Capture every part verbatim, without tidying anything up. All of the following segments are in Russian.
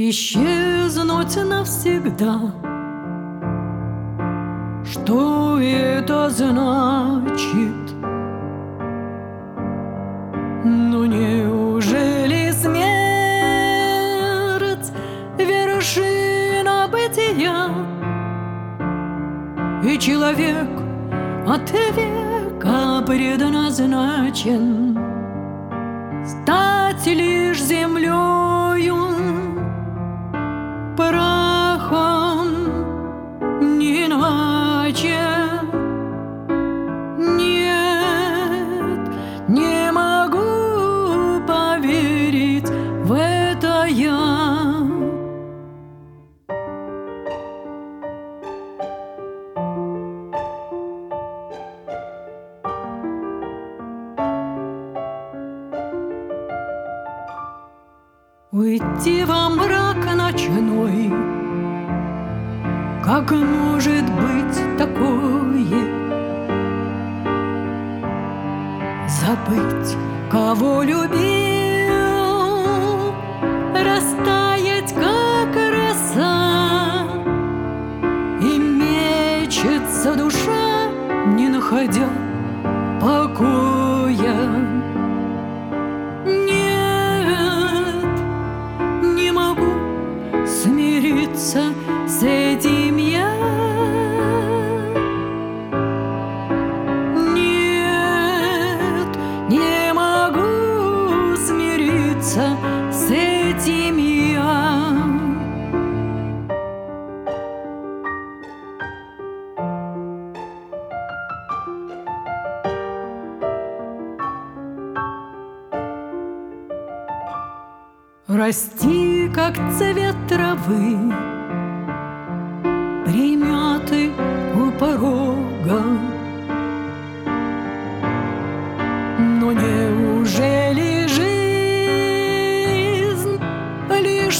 исчезнуть навсегда. Что это значит? Ну неужели смерть вершина бытия, и человек от века предназначен стать лишь землею, прахом, не иначе? Нет, не могу поверить в это я. Уйти во мрак ночной, как может быть такое? Забыть, кого любил, растаять, как роса, и мечется душа, не находя покоя. Смириться с этим я. Нет, не могу смириться с этим я. Расти, как цвет травы, примяты у порога. Но неужели жизнь лишь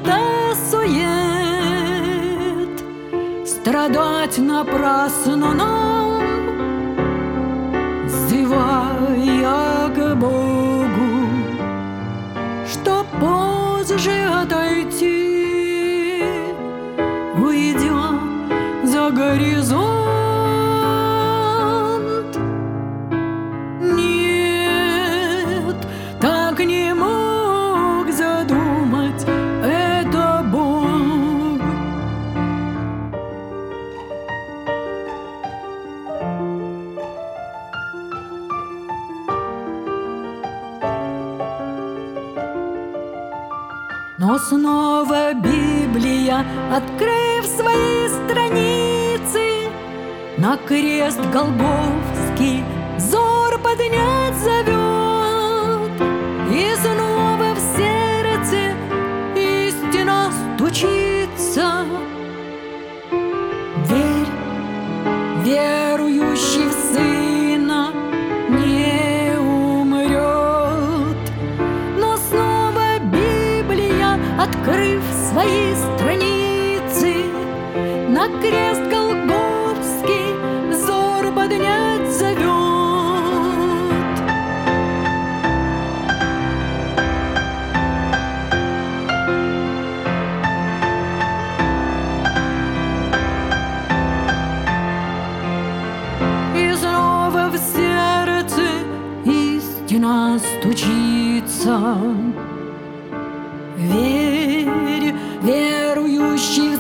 суета-сует? Страдать напрасно нам, взывая к Богу, что позже отойти, уйдя за горизонт. Нет, так не мог задумать это Бог. Но снова Библия, открыв свои страницы, на крест Голгофский взор поднять зовет. И снова в сердце истина стучится. Верь, верующий в Сына не умрет. Но снова Библия, открыв свои страницы, на крест Голгофский взор поднять зовет. И снова в сердце истина стучится. Верь, верующий в